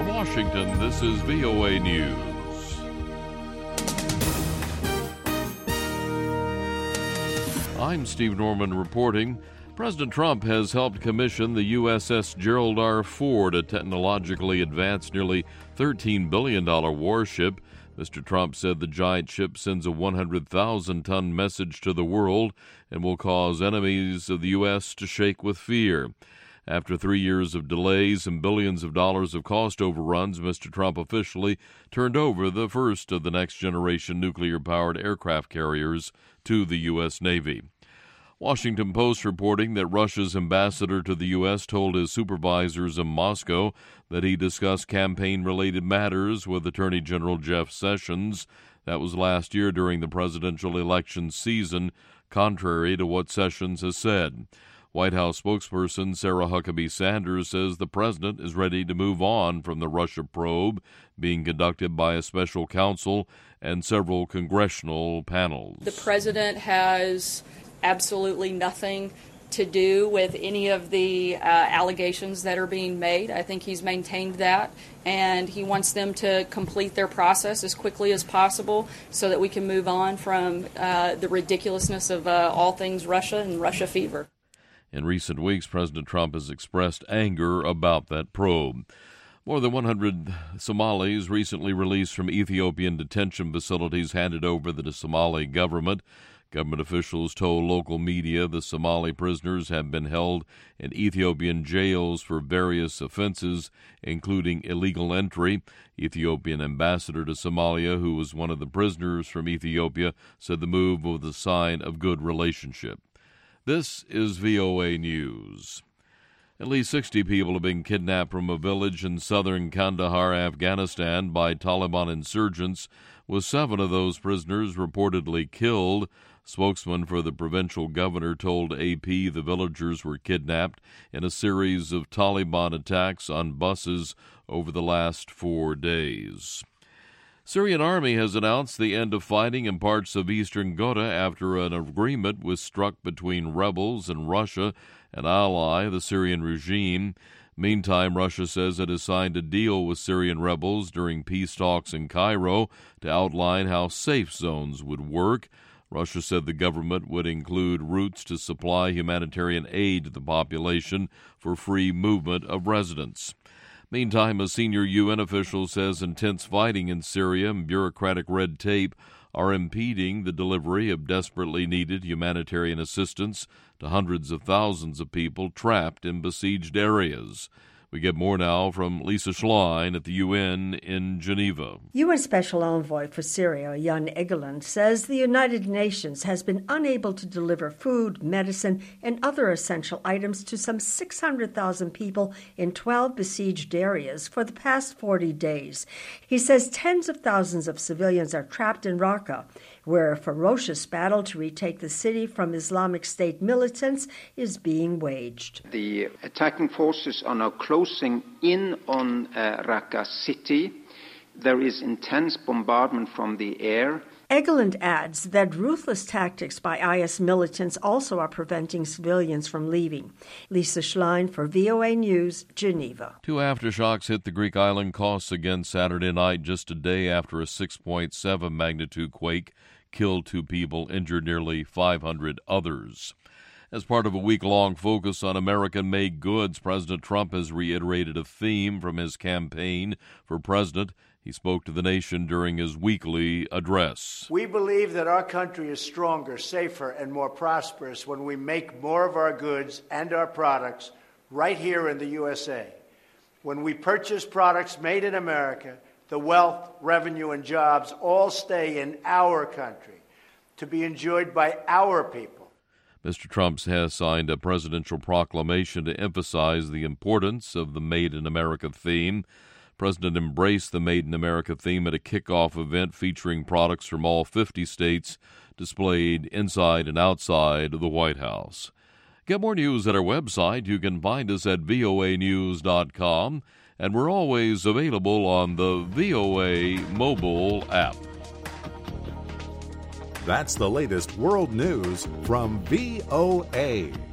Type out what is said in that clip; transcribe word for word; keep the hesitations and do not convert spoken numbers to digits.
From Washington, this is V O A News. I'm Steve Norman reporting. President Trump has helped commission the U S S Gerald R. Ford, a technologically advanced, nearly thirteen billion dollars warship. Mister Trump said the giant ship sends a one hundred thousand ton message to the world and will cause enemies of the U S to shake with fear. After three years of delays and billions of dollars of cost overruns, Mister Trump officially turned over the first of the next-generation nuclear-powered aircraft carriers to the U S. Navy. Washington Post reporting that Russia's ambassador to the U S told his supervisors in Moscow that he discussed campaign-related matters with Attorney General Jeff Sessions. That was last year during the presidential election season, contrary to what Sessions has said. White House spokesperson Sarah Huckabee Sanders says the president is ready to move on from the Russia probe being conducted by a special counsel and several congressional panels. The president has absolutely nothing to do with any of the uh, allegations that are being made. I think he's maintained that, and he wants them to complete their process as quickly as possible so that we can move on from uh, the ridiculousness of uh, all things Russia and Russia fever. In recent weeks, President Trump has expressed anger about that probe. More than one hundred Somalis recently released from Ethiopian detention facilities handed over to the Somali government. Government officials told local media the Somali prisoners have been held in Ethiopian jails for various offenses, including illegal entry. Ethiopian ambassador to Somalia, who was one of the prisoners from Ethiopia, said the move was a sign of good relationship. This is V O A News. At least sixty people have been kidnapped from a village in southern Kandahar, Afghanistan, by Taliban insurgents, with seven of those prisoners reportedly killed. Spokesman for the provincial governor told A P the villagers were kidnapped in a series of Taliban attacks on buses over the last four days. Syrian army has announced the end of fighting in parts of eastern Ghouta after an agreement was struck between rebels and Russia, an ally of the Syrian regime. Meantime, Russia says it has signed a deal with Syrian rebels during peace talks in Cairo to outline how safe zones would work. Russia said the government would include routes to supply humanitarian aid to the population for free movement of residents. Meantime, a senior U N official says intense fighting in Syria and bureaucratic red tape are impeding the delivery of desperately needed humanitarian assistance to hundreds of thousands of people trapped in besieged areas. We get more now from Lisa Schlein at the U N in Geneva. U N Special Envoy for Syria, Jan Egeland, says the United Nations has been unable to deliver food, medicine, and other essential items to some six hundred thousand people in twelve besieged areas for the past forty days. He says tens of thousands of civilians are trapped in Raqqa, where a ferocious battle to retake the city from Islamic State militants is being waged. The attacking forces are now closing in on uh, Raqqa city. There is intense bombardment from the air. Egeland adds that ruthless tactics by I S militants also are preventing civilians from leaving. Lisa Schlein for V O A News, Geneva. Two aftershocks hit the Greek island Kos again Saturday night, just a day after a six point seven magnitude quake killed two people, injured nearly five hundred others. As part of a week-long focus on American-made goods, President Trump has reiterated a theme from his campaign for president. He spoke to the nation during his weekly address. We believe that our country is stronger, safer, and more prosperous when we make more of our goods and our products right here in the U S A. When we purchase products made in America, the wealth, revenue, and jobs all stay in our country to be enjoyed by our people. Mister Trump has signed a presidential proclamation to emphasize the importance of the Made in America theme. The President embraced the Made in America theme at a kickoff event featuring products from all fifty states displayed inside and outside of the White House. Get more news at our website. You can find us at V O A news dot com. And we're always available on the V O A mobile app. That's the latest world news from V O A.